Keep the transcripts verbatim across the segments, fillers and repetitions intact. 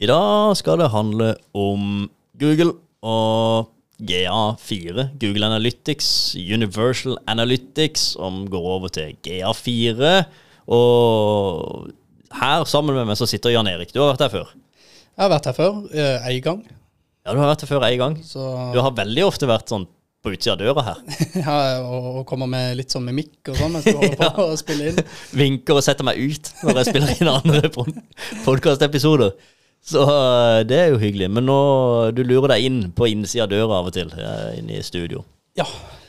I dag skal det handle om Google og G A fire, Google Analytics, Universal Analytics, som går over til G A fire. Og her sammen med meg så sitter Jan Erik. Du har vært her før. Jeg har vært her før, en gang. Ja, du har vært her før en gang. Så... Du har veldig ofte vært sånn på utsida av døra her. Ja, og kommer med litt sånn mimikk og sånn, mens du holder på ja. Å spille inn. Vinker og setter meg ut når jeg spiller inn andre podcast-episoder. Så det er jo hyggelig. Men nå, du lurer deg inn på innsida av døra av og til, inne i studio. Ja.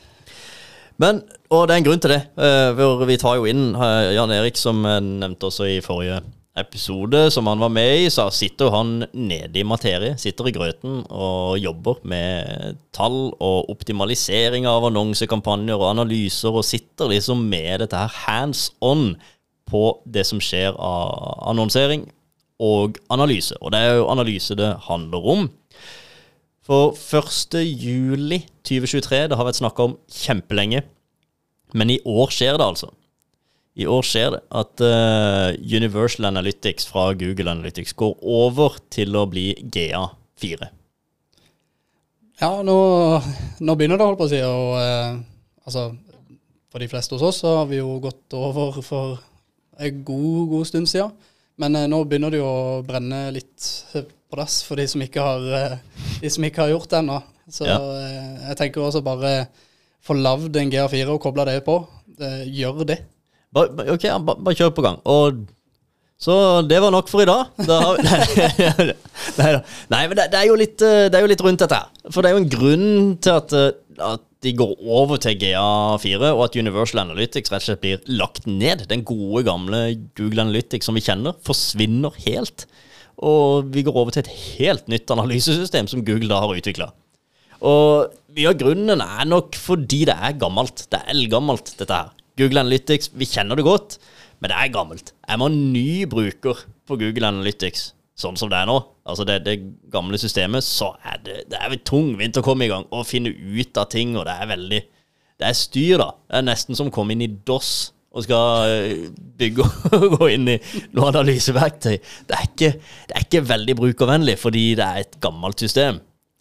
Men, og det er en grunn til det. For vi tar jo inn Jan Erik, som jeg nevnte også i forrige episode, som han var med i, så sitter han nede i materie, sitter i grøten og jobber med tall og optimalisering av annonsekampanjer og analyser, og sitter liksom med dette her hands-on på det som skjer av annonsering og analyse. Og det er jo analyse det handler om. For første juli tjue tjuetre, det har vært snakket om kjempelenge, men i år skjer det altså. I år skjer det at uh, Universal Analytics fra Google Analytics går over til å bli G A fire. Ja, nå, nå begynner det, holdt på å si, og uh, altså, for de fleste hos oss så har vi jo gått over for en god, god stund siden. Men uh, nå begynner det jo å brenne litt på dass for de som ikke har, uh, de som ikke har gjort det ennå. Så ja. uh, jeg tenker også bare få lavd en G A fire og koble det på. Uh, gjør det. Ba, ok, ja, ba, bare kjør på gang. Og så det var nok for i dag. Da har vi, nei, nei, nei, men det, det, er jo litt, det er jo litt rundt dette her. For det er jo en grunn til at, at de går over til G A fire, og at Universal Analytics rett og slett blir lagt ned. Den gode gamle Google Analytics som vi kjenner forsvinner helt. Og vi går over til et helt nytt analysesystem som Google da har utviklet. Og mye av grunnen er nok fordi det er gammelt. Det er eldgammelt, dette her. Google Analytics, vi kjenner det godt, men det er gammelt. Er man ny bruker på Google Analytics, sånn som det er nå, altså det, det gamle systemet, så er det, det er tungvint å komme i gang og finne ut av ting, og det er veldig, det er styr da. Det er nesten som å komme inn i DOS og skal bygge og gå inn i noe analyseverktøy. Det er ikke, det er ikke veldig brukervennlig, fordi det er et gammelt system.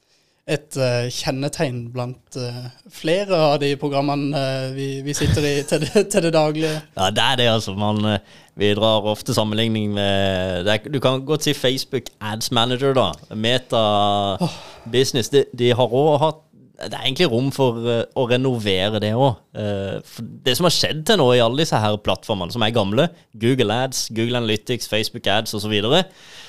Et uh, kjennetegn blant uh, flere av de programmene uh, vi, vi sitter i til det, til det daglige. Ja, det er det altså. Man, uh, vi drar ofte sammenligning med, det er, du kan godt si Facebook Ads Manager da, Meta oh. Business, de, de har også hatt, det er egentlig rom for uh, å renovere det også. Uh, for det som har skjedd til nå i alle disse her plattformene som er gamle, Google Ads, Google Analytics, Facebook Ads og så videre,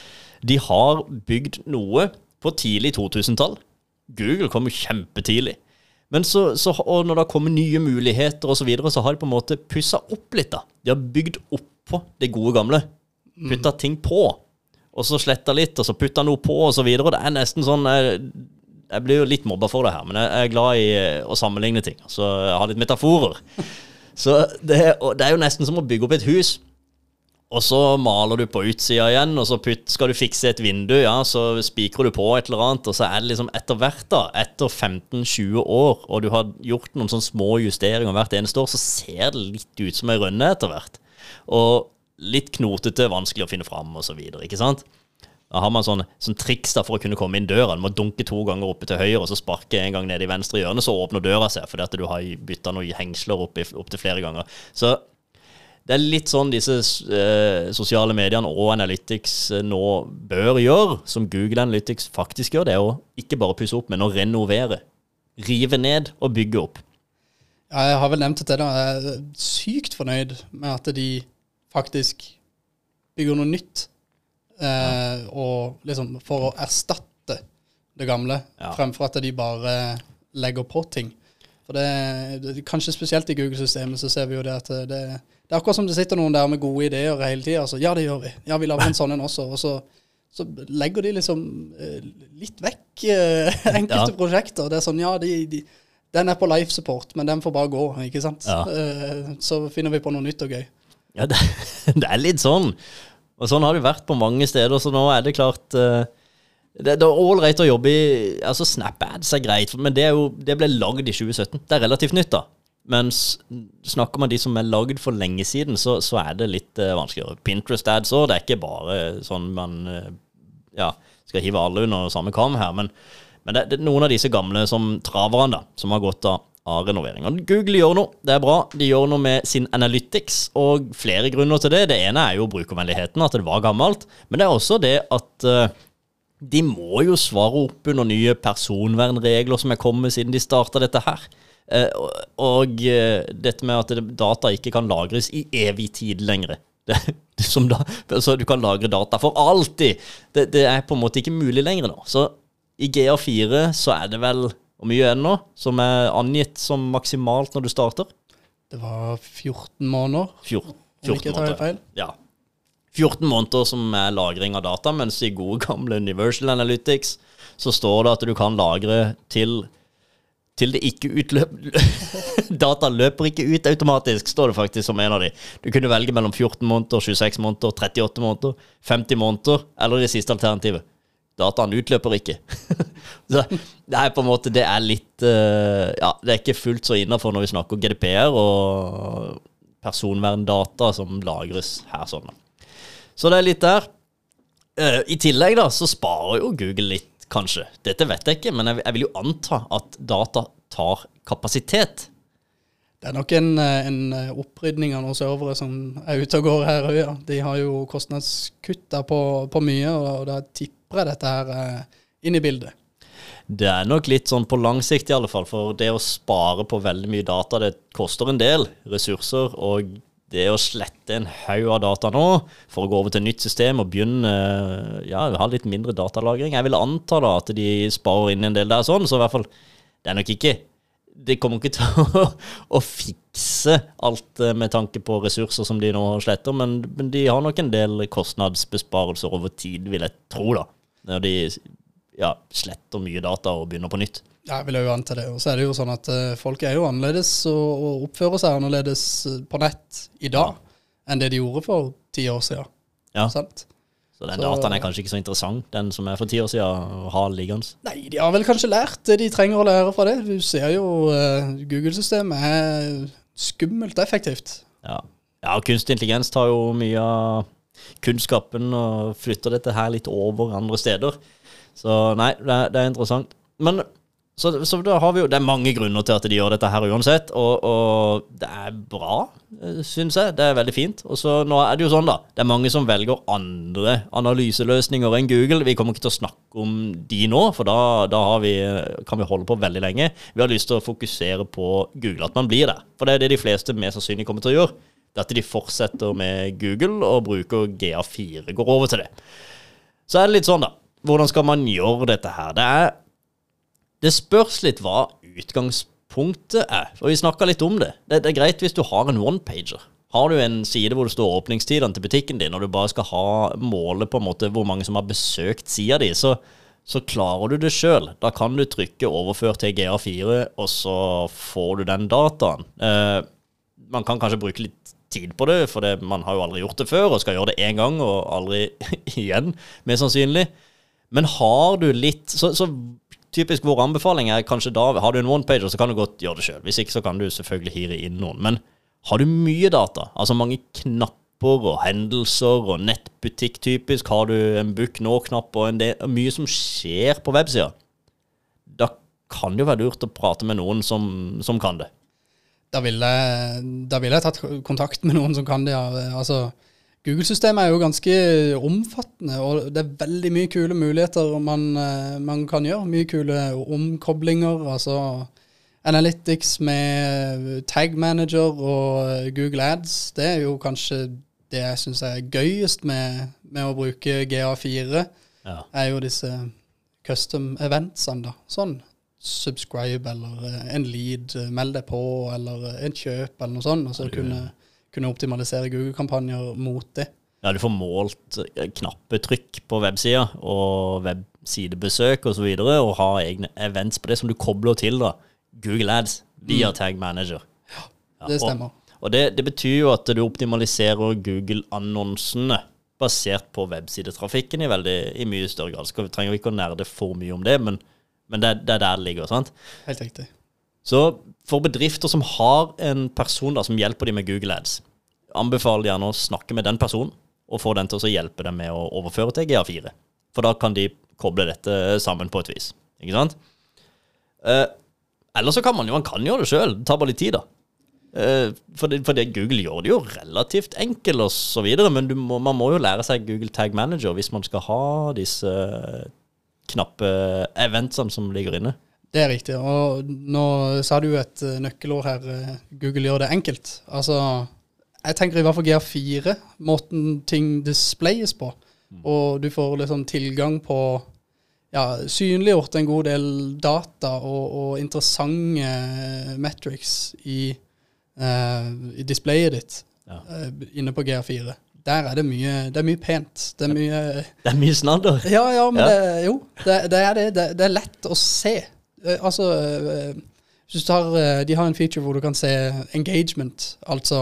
de har bygd noe på tidlig to tusen-tall. Google kom jo kjempetidlig. Men så, så, og når det kommer nye muligheter og så videre, så har de på en måte pusset opp litt da. De har bygd opp på det gode gamle. Puttet ting på. Og så slettet litt, og så puttet noe på og så videre. Og det er nesten sånn, jeg, jeg blir jo litt mobbet for det her, men jeg, jeg er glad i å sammenligne ting. Så jeg har litt metaforer. Så det, det er jo nesten som å bygge opp et hus. Og så maler du på utsida igjen, og så putt, skal du fikse et vindu, ja, så spikrer du på et eller annet, og så er det liksom etter hvert da, etter femten til tjue år, og du har gjort noen sånne små justeringer hvert eneste år, så ser det litt ut som en rønne etter hvert. Og litt knotete, vanskelig å finne frem, og så videre, ikke sant? Da har man sånn, sånn triks da for å kunne komme inn døra. Du må dunke to ganger oppe til høyre, og så sparke en gang ned i venstre hjørne, så åpner døra seg, fordi at du har byttet noen hengsler opp, i, opp til flere ganger. Så det er litt sånn disse eh, sosiale mediene og Analytics eh, nå bør gjøre, som Google Analytics faktisk gjør, det er å ikke bare pusse opp, men å renovere. Rive ned og bygge opp. Ja, jeg har vel nevnt det til deg. Jeg er sykt fornøyd med at de faktisk bygger noe nytt, eh, ja. og liksom for å erstatte det gamle, ja. Fremfor at de bare legger på ting. For det, det, kanskje spesielt i Google-systemet så ser vi jo det at det, det er akkurat som det sitter noen der med gode ideer hele tiden. Altså, ja, det gjør vi. Ja, vi lager en sånn en også. Og så, så legger de liksom eh, litt vekk eh, enkelte ja. Prosjekter. Det er sånn, ja, de, de, den er på life support, men den får bare gå, ikke sant? Ja. Eh, så finner vi på noe nytt og gøy. Ja, det, det er litt sånn. Og sånn har det vært på mange steder, så nå er det klart... Eh, Det, det er all right å jobbe i, altså Snap Ads er greit, men det, er jo, det ble laget i tjue sytten. Det er relativt nytt da. Mens snakker man de som er laget for lenge siden, så, så er det litt uh, vanskeligere. Pinterest Ads også, det er ikke bare sånn man uh, ja, skal hive alle under samme kam her, men, men det, det er noen av disse gamle som traverne da, som har gått av, av renovering. Og Google gjør noe, det er bra. De gjør noe med sin analytics, og flere grunner til det. Det ene er jo brukervennligheten, at det var gammelt, men det er også det at uh, de må jo svare opp under nye personvernregler som er kommet siden de startet dette her. Eh, og og eh, dette med at data ikke kan lagres i evig tid lenger. Det, det som da, så du kan lagre data for alltid. Det, det er på en måte ikke mulig lenger nå. Så i G A fire så er det vel, hvor mye er det nå, som er angitt som maksimalt når du starter? Det var fjorten måneder. fjorten, fjorten om ikke tar jeg feil. Ja. fjorten måneder som er lagring av data, mens i gode gamle Universal Analytics så står det at du kan lagre til, til det ikke utløp. Data løper ikke ut automatisk, står det faktisk som en av de. Du kunne velge mellom fjorten måneder, tjueseks måneder, trettiåtte måneder, femti måneder, eller det siste alternativet. Dataen utløper ikke. Så det er på en måte, det er litt, uh, ja, det er ikke fullt så innenfor når vi snakker G D P R og personverndata som lagres her sånn. Så det er litt der. Uh, I tillegg da, så sparer jo Google litt, kanskje. Dette vet jeg ikke, men jeg, jeg vil jo anta at data tar kapasitet. Det er nok en, en opprydning av noen servere som er ute og går her. Ja. De har jo kostnadskuttet på, på mye, og da tipper jeg dette her inn i bildet. Det er nok litt sånn på lang sikt i alle fall, for det å spare på veldig mye data, det koster en del ressurser, og det å slette en haug av data nå, for å gå over til et nytt system og begynne, ja, ha litt mindre datalagring. Jeg vil anta da at de sparer inn en del der sånn, så i hvert fall, det er nok ikke, det kommer ikke til å, å fikse alt med tanke på ressurser som de nå sletter, men, men de har nok en del kostnadsbesparelser over tid, vil jeg tro da, når de ja, sletter mye data og begynner på nytt. Ja, jeg vil jo anta det. Og så er det jo sånn at uh, folk er jo annerledes og, og oppfører seg annerledes på nett i dag ja. enn det de gjorde for ti år siden. Ja, sant? Så den så, dataen er kanskje ikke så interessant, den som er for ti år siden å ha liggende? Nei, de har vel kanskje lært det de trenger å lære fra det. Du ser jo uh, Google-systemet er skummelt effektivt. Ja. ja, og kunstig intelligens tar jo mye av kunnskapen og flytter dette her litt over andre steder. Så nei, det er, det er interessant. Men Så, så da har vi jo, det er mange grunner til at de gjør dette her uansett, og, og det er bra, synes jeg, det er veldig fint. Og så nå er det jo sånn da, det er mange som velger andre analyseløsninger enn Google. Vi kommer ikke til å snakke om de nå, for da, da har vi, kan vi holde på veldig lenge. Vi har lyst til å fokusere på Google, at man blir der. For det er det de fleste mest sannsynlig kommer til å gjøre. Det er at de fortsetter med Google og bruker G A fire, går over til det. Så er det litt sånn da, hvordan skal man gjøre dette her? Det er Det spørs litt hva utgangspunktet er, og vi snakket litt om det. det. Det er greit hvis du har en one-pager. Har du en side hvor det står åpningstidene til butikken din, og du bare skal ha målet på en måte hvor mange som har besøkt siden din, så, så klarer du det selv. Da kan du trykke overfør til G A fire, og så får du den dataen. Eh, man kan kanskje bruke litt tid på det, for det, man har jo aldri gjort det før, og skal gjøre det en gang, og aldri igjen, mest sannsynlig. Men har du litt... så, så typisk vår anbefaling er kanskje da, har du en one-pager, så kan du godt gjøre det selv. Hvis ikke, så kan du selvfølgelig hire inn noen. Men har du mye data, altså mange knapper og hendelser og nettbutikk typisk, har du en book nå-knapp og en del, mye som skjer på websiden, da kan det jo være lurt å prate med noen som, som kan det. Da ville jeg, da ville jeg tatt kontakt med noen som kan det, ja. Altså... Google-systemet er jo ganske omfattende, og det er veldig mye kule muligheter man, man kan gjøre. Mye kule omkoblinger, altså Analytics med Tag Manager og Google Ads. Det er jo kanskje det jeg synes er gøyest med, med å bruke G A fire, ja. Er jo disse custom eventsene da. Sånn, subscribe eller en lead, meld deg på, eller en kjøp eller noe sånt, og så kunne... kunne optimalisere Google-kampanjer mot det. Ja, du får målt knappetrykk på websiden og websidebesøk og så videre, og ha egne events på det som du kobler til da. Google Ads via mm. Tag Manager. Ja, det stemmer. Og, og det, det betyr jo at du optimaliserer Google-annonsene basert på websidetrafikken i, veldig, i mye større grad. Så trenger vi ikke å nerde for mye om det, men, men det, det er der det ligger, sant? Helt riktig. Så for bedrifter som har en person da, som hjelper dem med Google Ads, anbefaler gjerne å snakke med den personen og få den til å hjelpe dem med å overføre til G A fire. for da kan de koble dette sammen på et vis, ikke sant? Eh, eller så kan man jo, man kan gjøre det selv, det tar bare litt tid da. Eh, for, det, for det Google gjør det jo relativt enkelt og så videre, men du må, man må jo lære seg Google Tag Manager hvis man skal ha disse knappe eventsene som ligger inne. Det er riktig, og nå sa du et nøkkelord her, Google gjør det enkelt. Altså, jeg tenker i hvert fall G R fire, måten ting displayes på, og du får liksom tilgang på, ja, synliggjort en god del data og, og interessante metrics i, uh, i displayet ditt ja. uh, inne på G R fire. Der er det mye, det er mye pent. Det er mye... Det er mye snadder. Ja, ja, men ja. Det, jo, det, det er det. Det, det er lett å se. Altså, hvis du tar, de har en feature hvor du kan se engagement, altså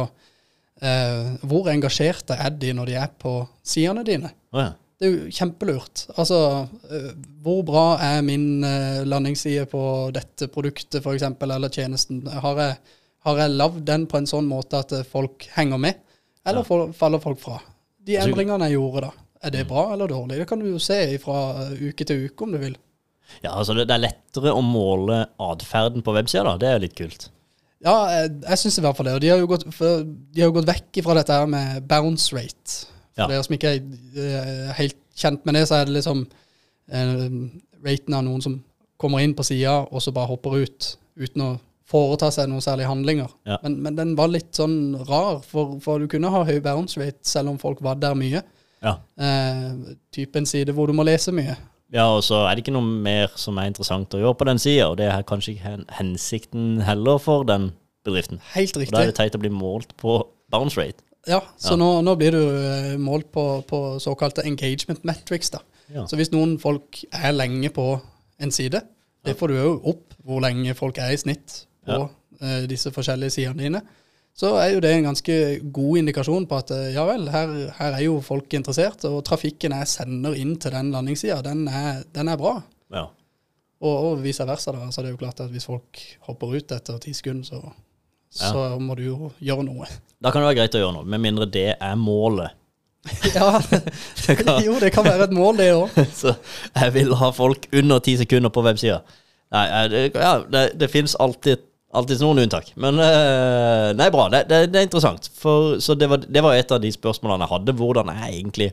uh, hvor engasjerte er de når de er på sidene dine. Oh, ja. Det er jo kjempelurt. Altså, uh, hvor bra er min uh, landingsside på dette produktet for eksempel, eller tjenesten? Har jeg, har jeg lavd den på en sånn måte at folk henger med, eller ja. faller folk fra? De endringene jeg gjorde da, er det bra eller dårlig? Det kan du jo se fra uke til uke om du vil. Ja, altså det, det er lettere å måle adferden på websida da, det er litt kult. Ja, jeg, jeg synes i hvert fall det, og de har jo gått, for, de har jo gått vekk fra dette her med bounce rate. For ja. dere som ikke er uh, helt kjent med det, så er det liksom uh, raten av noen som kommer inn på siden, og så bare hopper ut, uten å foreta seg noen særlige handlinger. Ja. Men, men den var litt sånn rar, for, for du kunne ha høy bounce rate, selv om folk var der mye. Ja. Uh, type en side hvor du må lese mye. Ja, og så er det ikke noe mer som er interessant å gjøre på den siden, og det er kanskje ikke hensikten heller for den bedriften. Helt riktig. Og da er det teit å bli målt på bounce rate. Ja, så ja. Nå, nå blir du målt på, på såkalte engagement metrics da. Ja. Så hvis noen folk er lenge på en side, det får du jo opp hvor lenge folk er i snitt på ja. uh, disse forskjellige sidene dine, så er jo det en ganske god indikasjon på at, ja vel, her, her er jo folk interessert, og trafikken jeg sender inn til den landingssiden, den er, den er bra. Ja. Og, og vice versa da, så det er jo klart at hvis folk hopper ut etter ti sekunder, så, ja. så må du jo gjøre noe. Da kan det være greit å gjøre noe, med mindre det er målet. Ja, det kan, jo, det kan være et mål det også. Så jeg vil ha folk under ti sekunder på websiden. Nei, det, ja, det, det finnes alltid Alltid noen unntak, men uh, nei, bra, det, det, det er interessant. For, så det var, det var et av de spørsmålene jeg hadde. Hvordan er egentlig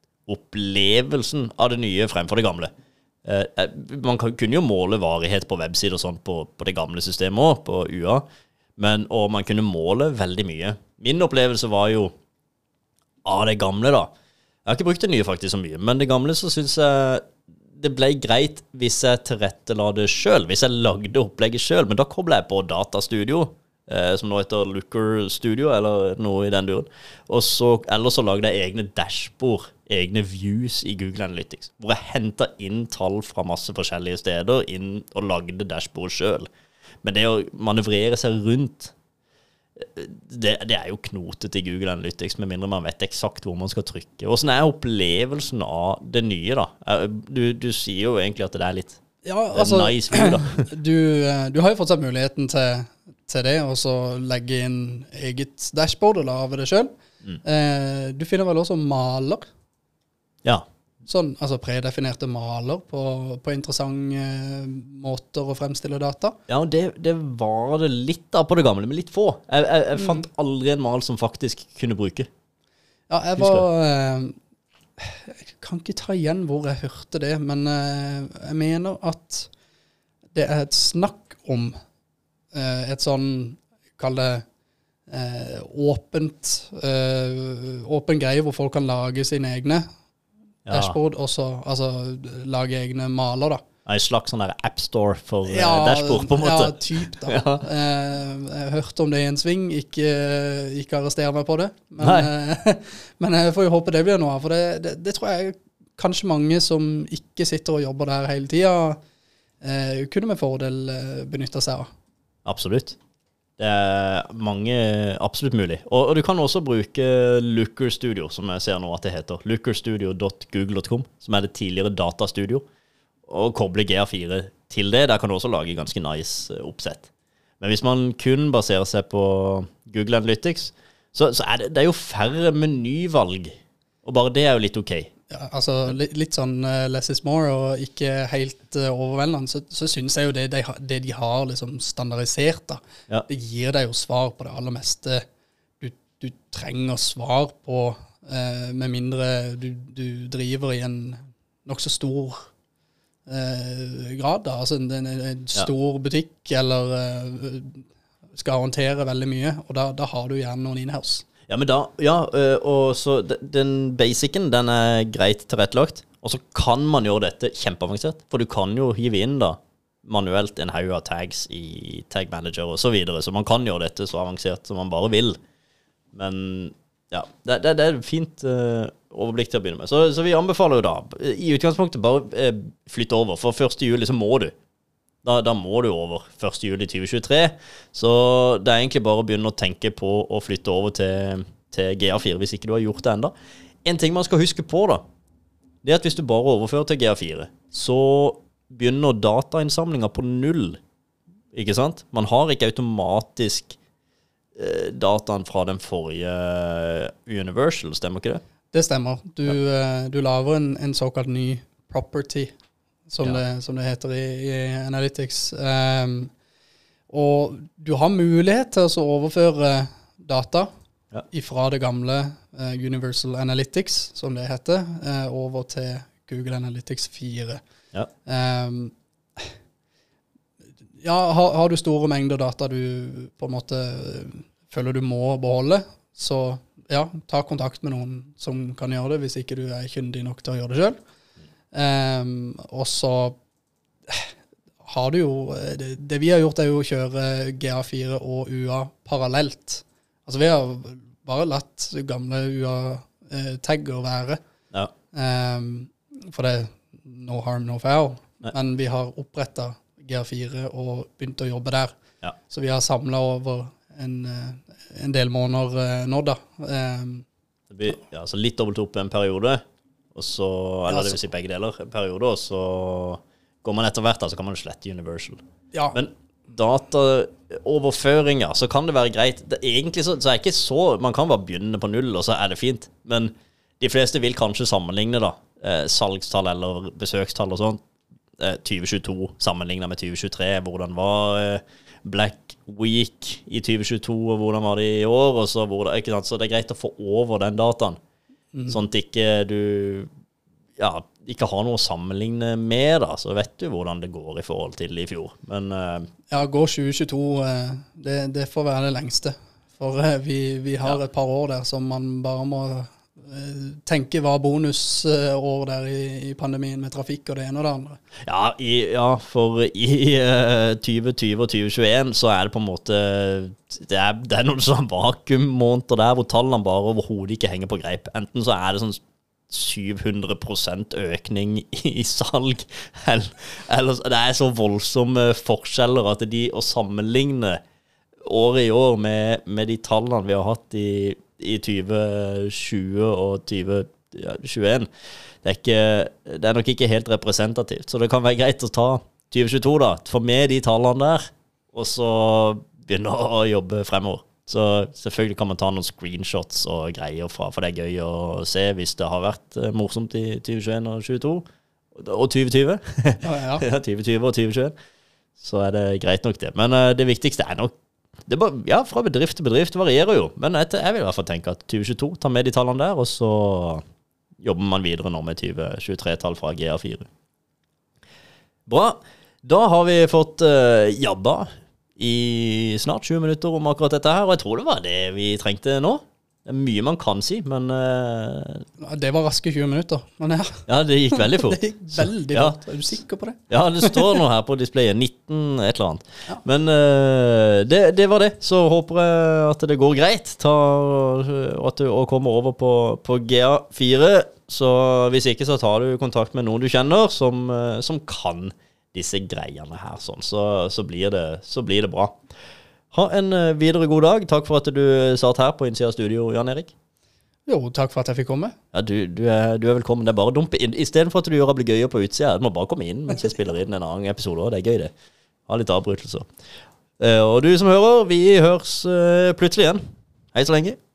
opplevelsen av det nye fremfor det gamle? Uh, man kan, kunne jo måle varighet på websider og sånt på, på det gamle systemet også, på U A, men, og man kunne måle veldig mye. Min opplevelse var jo av det gamle da. Jeg har ikke brukt det nye faktisk så mye, men det gamle så synes jeg det ble greit hvis jeg tilrettela det selv, hvis jeg lagde opplegget selv, men da koblet jeg på Datastudio, eh, som nå heter Looker Studio, eller noe i den duren. Og så, eller så lagde jeg egne dashboard, egne views i Google Analytics, hvor jeg hentet inn tall fra masse forskjellige steder inn og lagde dashboard selv. Men det å manøvrere seg rundt, det, det er jo knotet i Google Analytics, med mindre man vet eksakt hvor man skal trykke. Hvordan er opplevelsen av det nye da? Du, du sier jo egentlig at det er litt ja, altså, nice view da. du, du har jo fått seg muligheten til, til det, og så legge inn eget dashboard og lave det selv. Mm. Eh, du finner vel også maler? Ja. Sånn, altså predefinerte maler på, på interessante måter å fremstille data. Ja, og det, det var det litt av på det gamle, men litt få. Jeg, jeg, jeg fant mm. aldri en mal som faktisk kunne bruke. Ja, jeg var... Eh, jeg kan ikke ta igjen hvor jeg hørte det, men eh, jeg mener at det er et snakk om eh, et sånn, kall det eh, åpent, eh, åpen greie hvor folk kan lage sine egne ja. dashboard, og så altså, lage egne maler da. En slags sånn der app store for ja, dashboard på en måte. Ja, typ da. Ja. Eh, jeg hørte om det i en sving, ikke, ikke arrestere meg på det, men, eh, men jeg får jo håpe det blir noe, for det, det, det tror jeg kanskje mange som ikke sitter og jobber der hele tiden, eh, kunne med fordel benytte seg av. Absolutt. Det er mange, absolutt mulig. Og, og du kan også bruke Looker Studio, som jeg ser nå at det heter. looker studio dot google dot com, som er det tidligere datastudio. Og koble G R fire til det. Der kan du også lage ganske nice oppsett. Men hvis man kun baserer seg på Google Analytics, så, så er det, det er jo færre menyvalg. Og bare det er jo litt ok. ja, altså litt, litt sånn uh, less is more, og ikke helt uh, overveldende, så, så synes jeg jo det de, det de har liksom standardisert da, ja. Det gir deg jo svar på det aller meste du, du trenger svar på, uh, med mindre du, du driver i en nok så stor uh, grad da, altså en, en, en stor ja. Butikk, eller uh, skal håndtere veldig mye, og da, da har du gjerne noen in-house. Ja, men da, ja, og så den basicen, den er greit tilrettelagt, og så kan man gjøre dette kjempeavansert, for du kan jo hive inn da, manuelt en haug av tags i Tag Manager og så videre, så man kan gjøre dette så avansert som man bare vil. Men ja, det, det, det er et fint uh, overblikk til å begynne med. Så, så vi anbefaler jo da, i utgangspunktet bare uh, flytte over, for første juli så må du. Da, da må du over første juli tjue tjuetre, så det er egentlig bare å begynne å tenke på å flytte over til, til G A fire hvis ikke du har gjort det enda. En ting man skal huske på da, det er at hvis du bare overfører til G A fire, så begynner datainnsamlinger på null, ikke sant? Man har ikke automatisk eh, dataen fra den forrige Universal, stemmer ikke det? Det stemmer. Du, ja. uh, du laver en, en såkalt ny property, Som, ja. det, som det heter i, i Analytics. Um, og du har mulighet til å overføre data ja. Fra det gamle uh, Universal Analytics, som det heter, uh, over til Google Analytics fire. Ja, um, ja har, har du store mengder data du på en måte føler du må beholde, så ja, ta kontakt med noen som kan gjøre det, hvis ikke du er kyndig nok til å gjøre det selv. Um, og så har du jo det, det vi har gjort er jo å kjøre G A fire og U A parallelt. Altså vi har bare latt gamle U A-tagger være ja. um, for det er no harm, no foul. Nei. Men vi har opprettet G A fire og begynt å jobbe der ja. Så vi har samlet over en, en del måneder nå da um, det blir ja, så litt dobbelt opp en periode og så, eller det vil si begge deler, en periode, og så går man etter hvert, da, så kan man slette Universal. Ja. Men dataoverføringer, så kan det være greit. Det, egentlig så, så er det ikke så, man kan bare begynne på null, og så er det fint. Men de fleste vil kanskje sammenligne da, eh, salgstall eller besøkstall og sånn. Eh, tjue tjueto sammenlignet med tjue tjuetre, hvordan var eh, Black Week i tjue tjueto, og hvordan var det i år, og så, hvordan, ikke sant? Så det er greit å få over den dataen. Mm. Sånn at ikke du ja, ikke har noe å sammenligne med da, så vet du hvordan det går i forhold til i fjor. Men, uh, ja, går tjue tjueto, uh, det, det får være det lengste. For uh, vi, vi har ja. Et par år der som man bare må uh, tenke var bonusår der i, i pandemien med trafikk og det ene og det andre. Ja, i, ja for i uh, tjue tjue og tjue tjueen så er det på en måte Det er, det er noen sånn vakuummåneder der hvor tallene bare overhodet ikke henger på greip. Enten så er det sånn syv hundre prosent økning i salg, eller, eller det er så voldsomme forskjeller at de å sammenligne året i år med, med de tallene vi har hatt i, i tjue tjue og tjue tjueen, det er, ikke, det er nok ikke helt representativt. Så det kan være greit å ta tjue tjueto da, få med de tallene der, og så begynner å jobbe fremover. Så selvfølgelig kan man ta noen screenshots og greier fra, for det er gøy å se hvis det har vært morsomt i tjue tjueen og tjue tjueto, og tjue tjue. Ja, ja. Ja, tjue tjue og tjue tjueen. Så er det greit nok det. Men uh, det viktigste er nok, det er bare, ja, fra bedrift til bedrift varierer jo, men etter, jeg vil i hvert fall tenke at tjue tjueto, ta med de tallene der, og så jobber man videre nå med tjue tjuetre-tall fra G A fire. Bra. Da har vi fått uh, jabba i snart tjue minutter om akkurat dette her, og jeg tror det var det vi trengte nå. Det er mye man kan si, men... Uh, det var raske tjue minutter, men ja. Ja, det gikk veldig fort. Det gikk veldig så, fort. Ja. Er du sikker på det? Ja, det står noe her på displayet, nitten et eller annet. Ja. Men uh, det, det var det, så håper jeg at det går greit ta, at du kommer over på, på G A fire, så hvis ikke så tar du kontakt med noen du kjenner som, uh, som kan disse greiene her, sånn, så, så, blir det, så blir det bra. Ha en videre god dag. Takk for at du satt her på innsida av studio, Jan Erik. Jo, takk for at jeg fikk komme. Ja, du, du, er, du er velkommen. Det er bare å dumpe inn. I stedet for at du gjør det bli gøyere på utsida, du må bare komme inn mens jeg spiller inn en annen episode, og det er gøy det. Ha litt avbrytelser. Uh, og du som hører, vi høres uh, plutselig igjen. Hei så lenge.